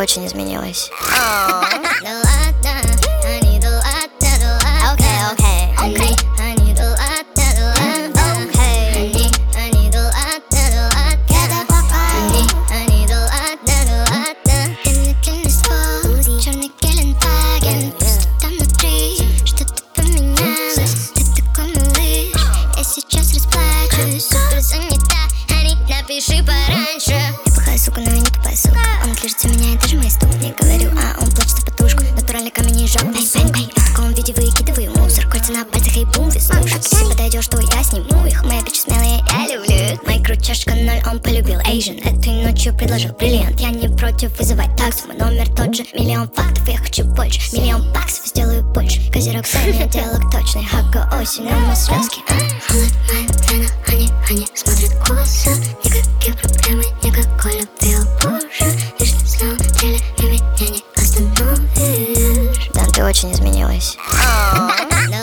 очень изменилась. Да ладно, они да ладно, да ладно. Окей. Они да ладно, да ладно. Они да ладно, да ладно. Они да ладно, да ладно. Медлительный спорт, черный Гелендваген. Просто там внутри что-то поменялось. Ты такой малыш, я сейчас расплачусь. Супер занята, они напиши пораньше. Я плохая сука, но я не тупая сука. Он держит за меня и даже мои ступни. Говорю, а он плачет за подушку. Натуральный камень и жёг. В таком виде выкидываю мусор. Кольца на пальцах и бум, веснушек. Если подойдешь, то я сниму их. Моя бича смелая, я люблю их. Мой крутяшка 0, он полюбил Asian. Этой ночью предложил бриллиант. Я не против вызывать таксу. Мой номер тот же, миллион фактов. Я хочу больше, миллион баксов, сделаю больше. Козерог сами, диалог точный. Хака осень, но мы связки. Холод в моих венах, они смотрят косо. Никаких проблем и никакой любви, о боже. Лишь на самом деле и меня не остановишь. Да, ты очень изменилась. Да